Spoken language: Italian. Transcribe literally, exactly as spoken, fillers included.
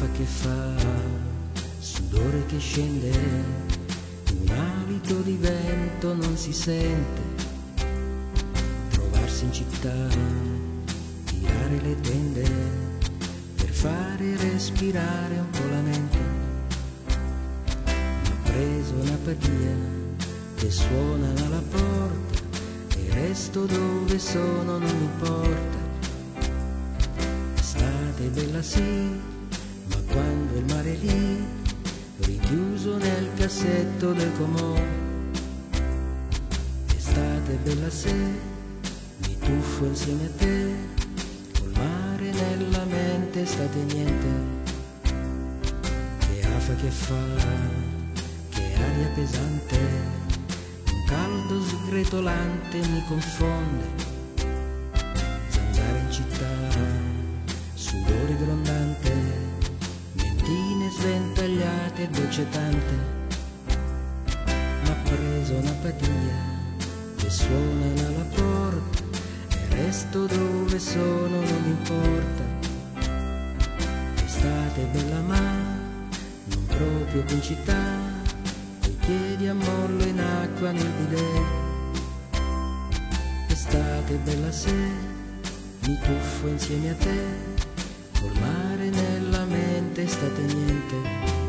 afa che fa, sudore che scende, un alito di vento non si sente, trovarsi in città, tirare le tende per fare respirare un po' la mente. M'ha preso un'apatia che suona alla porta e resto dove sono, non mi importa. Estate bella sì, ma quando il mare è lì, richiuso nel cassetto del comò. Estate bella se mi tuffo insieme a te, col mare nella mente, estate niente. Che afa che fa, che aria pesante, un caldo sgretolante mi confonde. Zanzara in città, sudore grondante, mentine sventagliate e voce tante. M'ha preso un'apatia che suona alla porta e resto dove sono, non importa. Estate bella ma non proprio qui in città, coi piedi a mollo in acqua nel bidet. Estate bella se mi tuffo insieme a te, col mare nella mente, estate niente.